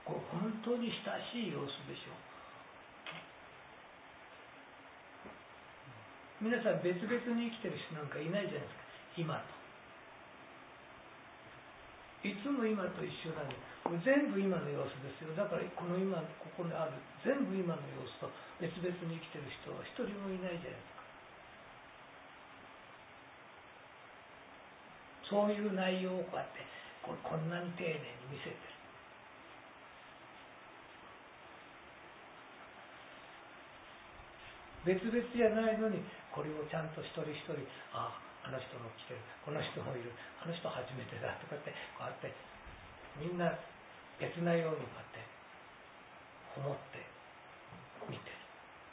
これ本当に親しい様子でしょう。皆さん別々に生きてる人なんかいないじゃないですか。今といつも今と一緒なんで、これ全部今の様子ですよ。だからこの今ここにある全部今の様子と別々に生きてる人は一人もいないじゃないですか。そういう内容をこうやってこんなに丁寧に見せてる。別々じゃないのにこれをちゃんと一人一人、あの人も来てる、この人もいる、あの人初めてだとかってこうやってみんな別なようにこうやって思って見てる。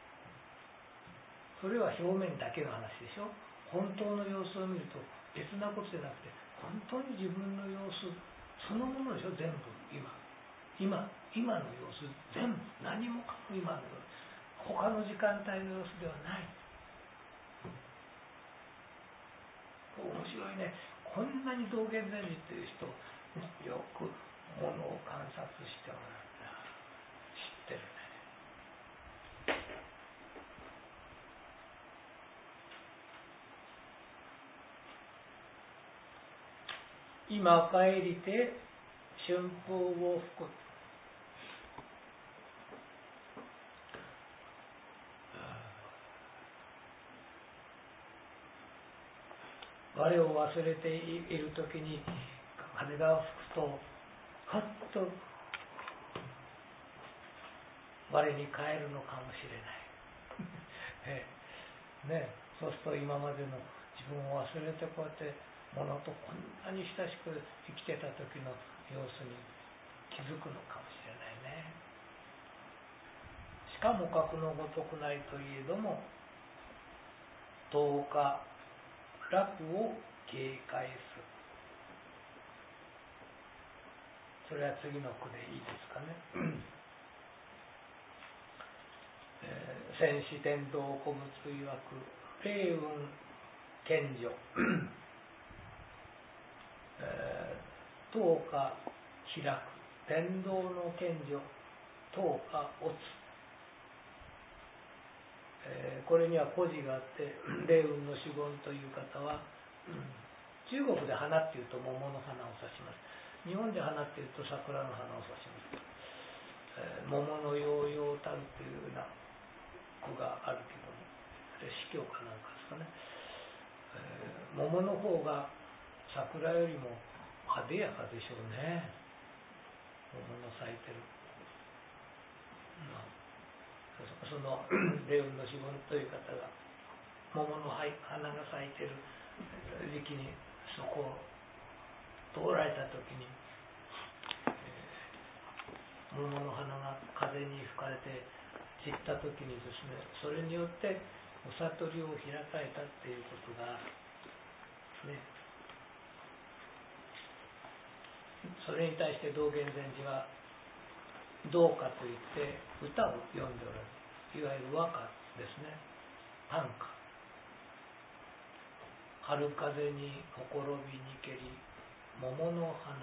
それは表面だけの話でしょ。本当の様子を見ると別なことじゃなくて本当に自分の様子そのものでしょ。全部今の様子全部何もかも今の様子、他の時間帯の様子ではない。面白いね。こんなに道元禅師という人よくものを観察しておられるな。知ってるね。今帰りて春風を吹く。我を忘れているときに風が吹くとふっと我に帰るのかもしれないね。そうすると今までの自分を忘れてこうやってものとこんなに親しく生きてた時の様子に気づくのかもしれないね。しかも格のごとくないといえども10日楽を警戒する。それは次の句でいいですかね。先師天道古物曰く霊雲賢女10日開く天道の賢女10日落つ。これには故事があって霊雲の主言という方は、中国で花っていうと桃の花を指します。日本で花っていうと桜の花を指します。桃の葉々たるというような句があるけども、詩教かなんかですかね。桃の方が桜よりも艶やかでしょうね。桃の咲いてる、その霊雲の主言という方が桃の花が咲いてる時期にそこを通られた時に、桃の花が風に吹かれて散った時にですね、それによってお悟りを開かれたっていうことがね。それに対して道元禅師は道歌といって歌を詠んでおられる。いわゆる和歌ですね。短歌。春風にほころびにけり桃の花、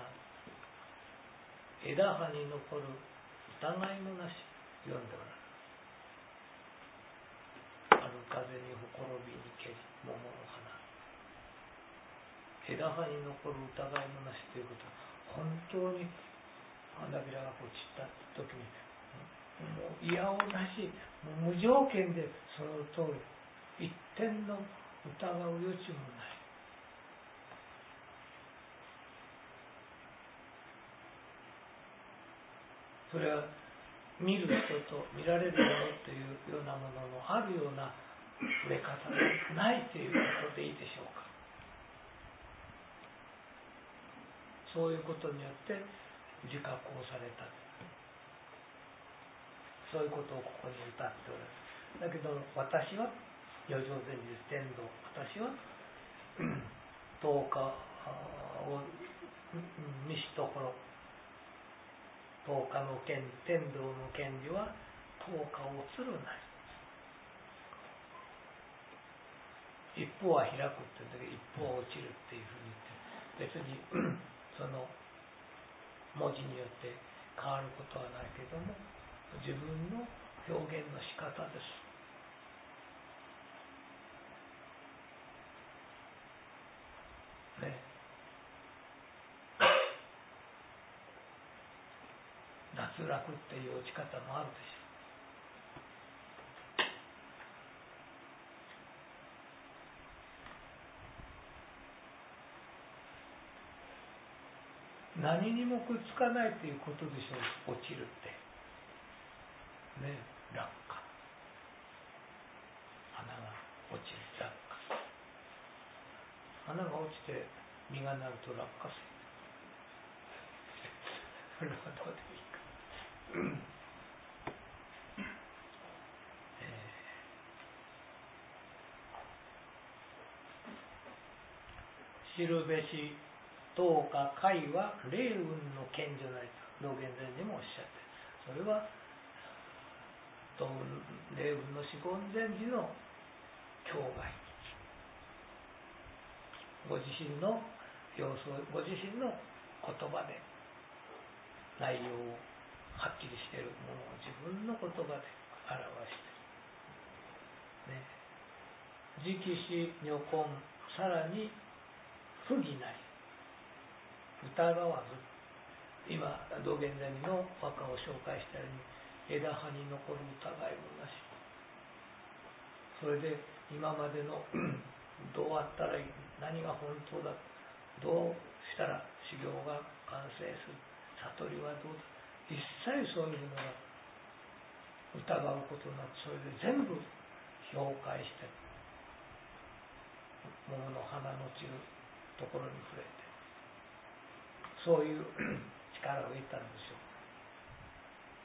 枝葉に残る疑いもなし読んでおられる。春風にほころびにけり桃の花、枝葉に残る疑いもなしということは、本当に花びらがこう散った時にもういやおなし、もう無条件でその通り、一点の疑う余地もない。それは見る人と見られるものというようなもののあるような触れ方がないということでいいでしょうか。そういうことによって自覚をされた、そういうことをここに歌っておられる。だけど私は余剰前日天道、私は10日を見しところ、10日の天道の権利は10日をつるなり、一方は開くって言うんだけど一方は落ちるっていうふうに言って、別にその文字によって変わることはないけども、自分の表現の仕方です。ね、脱落っていう落ち方もあるでしょう。何にもくっつかないということでしょう、落ちるってね。落下、花が落ちる、落下、花が落ちて実がなると落花水。それはどうでもいいか。知るべし等か解は霊雲の賢者なりと道元禅師もおっしゃって、それは霊雲の至根禅師の境外、ご自身の様子を、ご自身の言葉で内容をはっきりしているものを自分の言葉で表してね、直視如根、さらに不義なり、疑わず、今道元禅師の和歌を紹介したように、枝葉に残る疑いもなし、それで今までのどうあったらいい、何が本当だ、どうしたら修行が完成する、悟りはどうだ、一切そういうのが疑うことなく、それで全部評価して桃の花の散るところに触れて、そういう力を得たんでしょう。